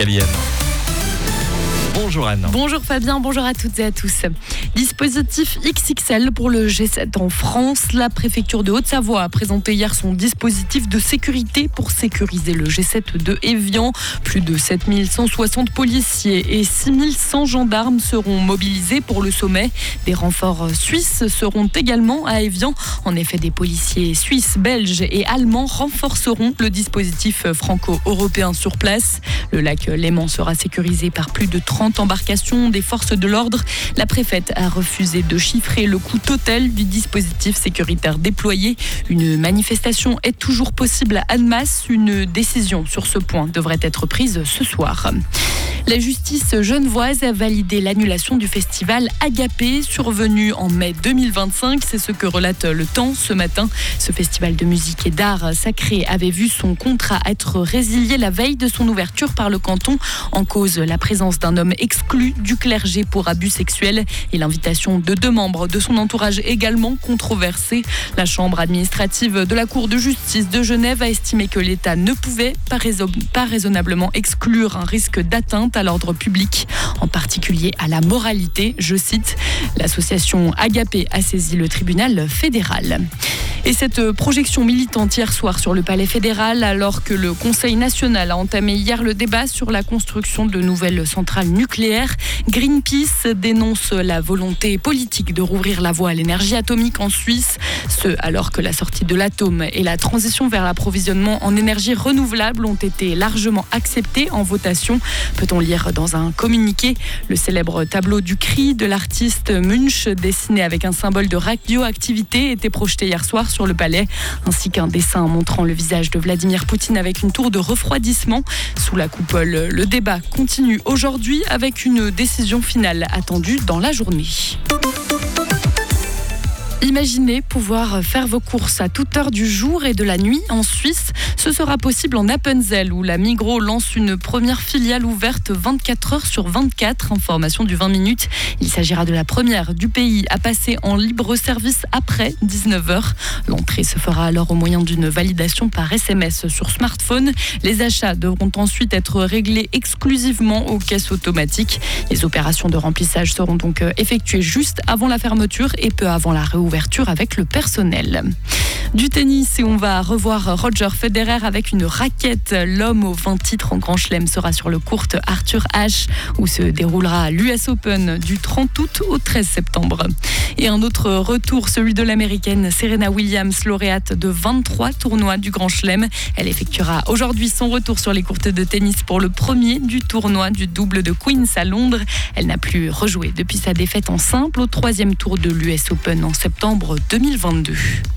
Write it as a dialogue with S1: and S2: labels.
S1: Eliane. Bonjour Anne.
S2: Bonjour Fabien, bonjour à toutes et à tous. Dispositif XXL pour le G7 en France. La préfecture de Haute-Savoie a présenté hier son dispositif de sécurité pour sécuriser le G7 de Évian. Plus de 7160 policiers et 6100 gendarmes seront mobilisés pour le sommet. Des renforts suisses seront également à Évian. En effet, des policiers suisses, belges et allemands renforceront le dispositif franco-européen sur place. Le lac Léman sera sécurisé par plus de 30 embarcations des forces de l'ordre. La préfète a refusé de chiffrer le coût total du dispositif sécuritaire déployé. Une manifestation est toujours possible à Annemasse. Une décision sur ce point devrait être prise ce soir. La justice genevoise a validé l'annulation du festival Agapé, survenu en mai 2025. C'est ce que relate Le Temps ce matin. Ce festival de musique et d'art sacré avait vu son contrat être résilié la veille de son ouverture par le canton. En cause, la présence d'un homme exclu du clergé pour abus sexuels et l'invitation de 2 membres de son entourage également controversée. La chambre administrative de la Cour de justice de Genève a estimé que l'État ne pouvait pas raisonnablement exclure un risque d'atteinte à l'ordre public, en particulier à la moralité, je cite. L'association Agapé a saisi le tribunal fédéral. Et cette projection militante hier soir sur le Palais fédéral, alors que le Conseil national a entamé hier le débat sur la construction de nouvelles centrales nucléaires, Greenpeace dénonce la volonté politique de rouvrir la voie à l'énergie atomique en Suisse, ce alors que la sortie de l'atome et la transition vers l'approvisionnement en énergie renouvelable ont été largement acceptées en votation. Peut-on lire dans un communiqué le célèbre tableau du cri de l'artiste Munch, dessiné avec un symbole de radioactivité, était projeté hier soir sur le palais, ainsi qu'un dessin montrant le visage de Vladimir Poutine avec une tour de refroidissement. Sous la coupole, le débat continue aujourd'hui avec une décision finale attendue dans la journée. Imaginez pouvoir faire vos courses à toute heure du jour et de la nuit en Suisse. Ce sera possible en Appenzell, où la Migros lance une première filiale ouverte 24 heures sur 24. Information du 20 minutes. Il s'agira de la première du pays à passer en libre service après 19h. L'entrée se fera alors au moyen d'une validation par SMS sur smartphone. Les achats devront ensuite être réglés exclusivement aux caisses automatiques. Les opérations de remplissage seront donc effectuées juste avant la fermeture et peu avant la réouverture avec le personnel. Du tennis, et on va revoir Roger Federer avec une raquette. L'homme aux 20 titres en Grand Chelem sera sur le court Arthur Ashe, où se déroulera l'US Open du 30 août au 13 septembre. Et un autre retour, celui de l'américaine Serena Williams, lauréate de 23 tournois du Grand Chelem. Elle effectuera aujourd'hui son retour sur les courts de tennis pour le premier du tournoi du double de Queens à Londres. Elle n'a plus rejoué depuis sa défaite en simple au 3e tour de l'US Open en septembre 2022.